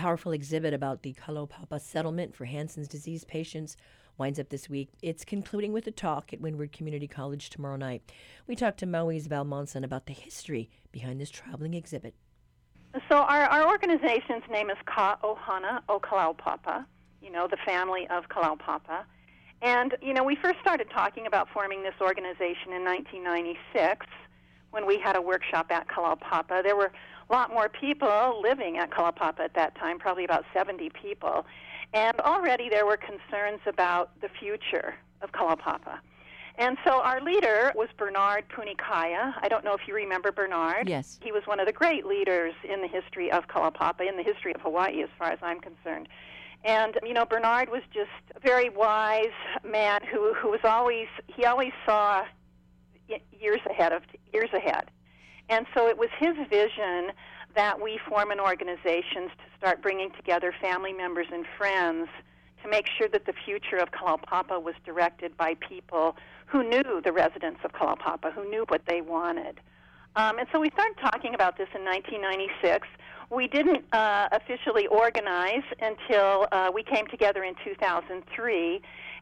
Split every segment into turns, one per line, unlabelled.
powerful exhibit about the Kalaupapa settlement for Hansen's disease patients winds up this week. It's concluding with a talk at Windward Community College tomorrow night. We talked to Maui's Val Monson about the history behind this traveling exhibit.
So our organization's name is Ka'ohana o Kalaupapa, the family of Kalaupapa. And, we first started talking about forming this organization in 1996 when we had a workshop at Kalaupapa. There were a lot more people living at Kalaupapa at that time, probably about 70 people. And already there were concerns about the future of Kalaupapa. And so our leader was Bernard Punikaya. I don't know if you remember Bernard.
Yes.
He was one of the great leaders in the history of Kalaupapa, in the history of Hawaii as far as I'm concerned. And, Bernard was just a very wise man who was always saw years ahead. And so it was his vision that we form an organization to start bringing together family members and friends to make sure that the future of Kalaupapa was directed by people who knew the residents of Kalaupapa, who knew what they wanted. And so we started talking about this in 1996. We didn't officially organize until we came together in 2003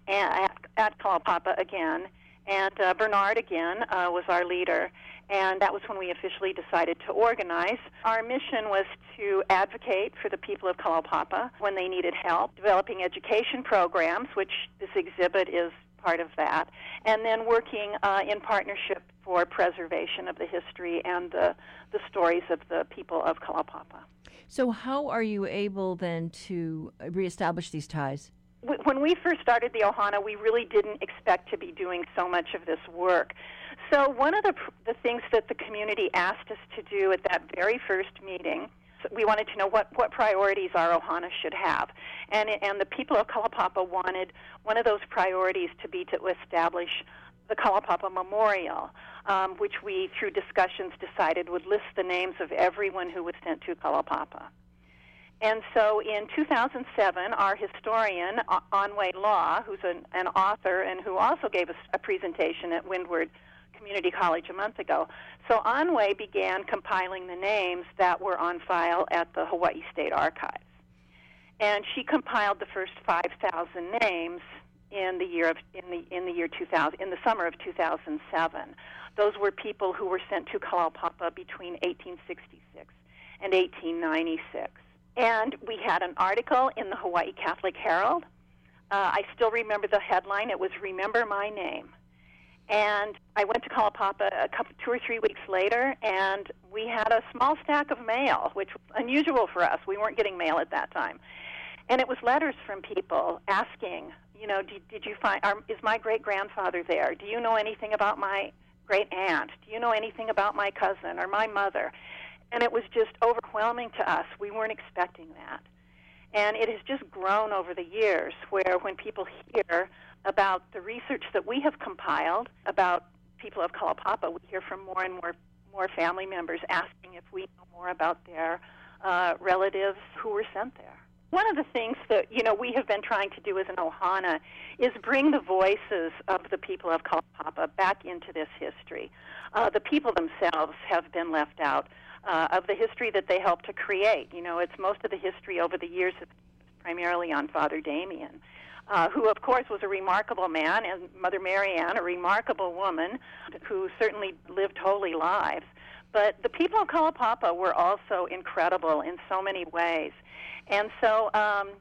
at Kalaupapa again. And Bernard, again, was our leader. And that was when we officially decided to organize. Our mission was to advocate for the people of Kalaupapa when they needed help, developing education programs, which this exhibit is part of that, and then working in partnership for preservation of the history and the stories of the people of Kalaupapa.
So how are you able then to reestablish these ties?
When we first started the Ohana, we really didn't expect to be doing so much of this work. So one of the things that the community asked us to do at that very first meeting, we wanted to know what priorities our Ohana should have. And the people of Kalaupapa wanted one of those priorities to be to establish the Kalaupapa Memorial, which we, through discussions, decided would list the names of everyone who was sent to Kalaupapa. And so in 2007, our historian, Anwei Law, who's an author and who also gave us a presentation at Windward Community College a month ago, so Anwei began compiling the names that were on file at the Hawaii State Archives. And she compiled the first 5,000 names in the year 2000, in the summer of 2007. Those were people who were sent to Kalaupapa between 1866 and 1896. And we had an article in the Hawaii Catholic Herald. I still remember the headline. It was "Remember My Name." And I went to Kalaupapa 2 or 3 weeks later, and we had a small stack of mail, which was unusual for us. We weren't getting mail at that time. And it was letters from people asking, did you find, is my great-grandfather there? Do you know anything about my great-aunt? Do you know anything about my cousin or my mother? And it was just overwhelming to us. We weren't expecting that. And it has just grown over the years, where when people hear about the research that we have compiled about people of Kalaupapa, we hear from more and more family members asking if we know more about their relatives who were sent there. One of the things that, we have been trying to do as an Ohana is bring the voices of the people of Kalaupapa back into this history. The people themselves have been left out of the history that they helped to create. It's most of the history over the years is primarily on Father Damien, who, of course, was a remarkable man, and Mother Mary Ann, a remarkable woman who certainly lived holy lives. But the people of Kalaupapa were also incredible in so many ways. And so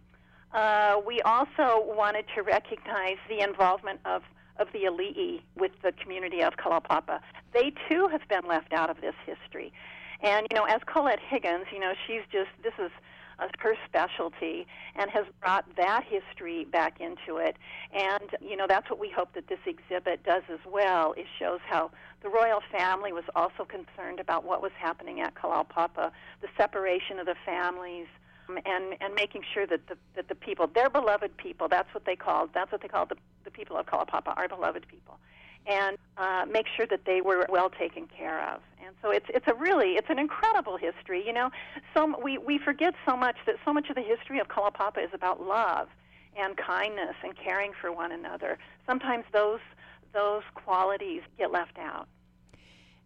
we also wanted to recognize the involvement of the Ali'i with the community of Kalaupapa. They, too, have been left out of this history. And, as Colette Higgins, this is her specialty, and has brought that history back into it. And, that's what we hope that this exhibit does as well. It shows how the royal family was also concerned about what was happening at Kalaupapa, the separation of the families, and making sure that the people, their beloved people, that's what they called the people of Kalaupapa, our beloved people, and make sure that they were well taken care of. And so it's an incredible history. We forget so much that so much of the history of Kalaupapa is about love and kindness and caring for one another. Sometimes those qualities get left out.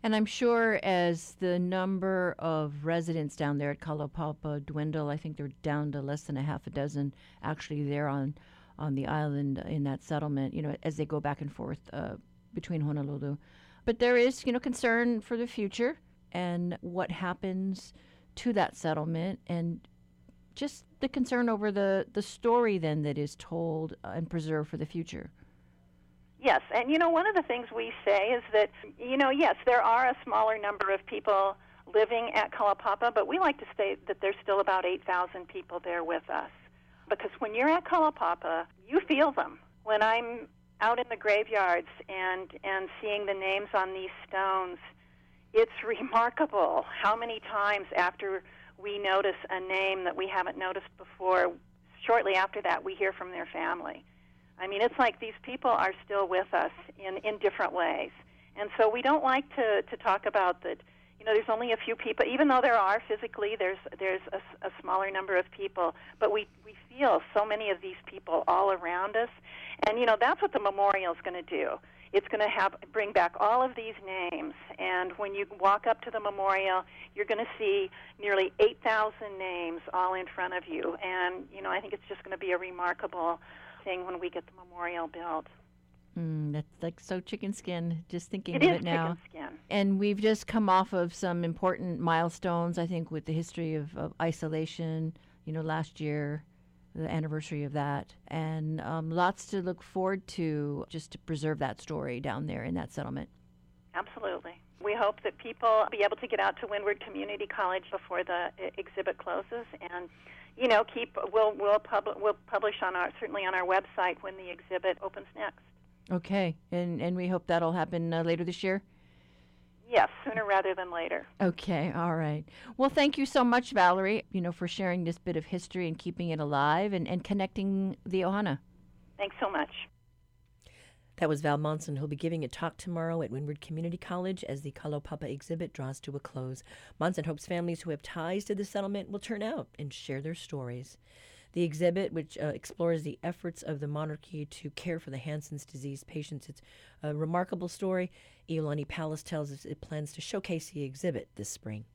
And I'm sure as the number of residents down there at Kalaupapa dwindle, I think they're down to less than a half a dozen actually there on the island in that settlement, as they go back and forth between Honolulu. But there is, concern for the future and what happens to that settlement, and just the concern over the story then that is told and preserved for the future.
Yes, and one of the things we say is that, yes, there are a smaller number of people living at Kalaupapa, but we like to say that there's still about 8,000 people there with us. Because when you're at Kalaupapa, you feel them. When I'm out in the graveyards and seeing the names on these stones, it's remarkable how many times after we notice a name that we haven't noticed before, shortly after that we hear from their family. I mean, it's like these people are still with us in different ways. And so we don't like to talk about that, there's only a few people, even though there are physically, there's a smaller number of people, but we feel so many of these people all around us. And, that's what the memorial is going to do. It's going to bring back all of these names, and when you walk up to the memorial, you're going to see nearly 8,000 names all in front of you. And, I think it's just going to be a remarkable thing when we get the memorial built.
That's like so chicken skin, just thinking
of
it now.
It is chicken skin.
And we've just come off of some important milestones, I think, with the history of isolation, last year, the anniversary of that, and lots to look forward to just to preserve that story down there in that settlement.
Absolutely. We hope that people will be able to get out to Windward Community College before the exhibit closes, and we'll publish certainly on our website when the exhibit opens next.
Okay, and we hope that'll happen later this year?
Yes, sooner rather than later.
Okay, all right. Well, thank you so much, Valerie, for sharing this bit of history and keeping it alive and connecting the Ohana.
Thanks so much.
That was Val Monson, who'll be giving a talk tomorrow at Windward Community College as the Kalaupapa exhibit draws to a close. Monson hopes families who have ties to the settlement will turn out and share their stories. The exhibit, which explores the efforts of the monarchy to care for the Hansen's disease patients, it's a remarkable story. Iolani Palace tells us it plans to showcase the exhibit this spring.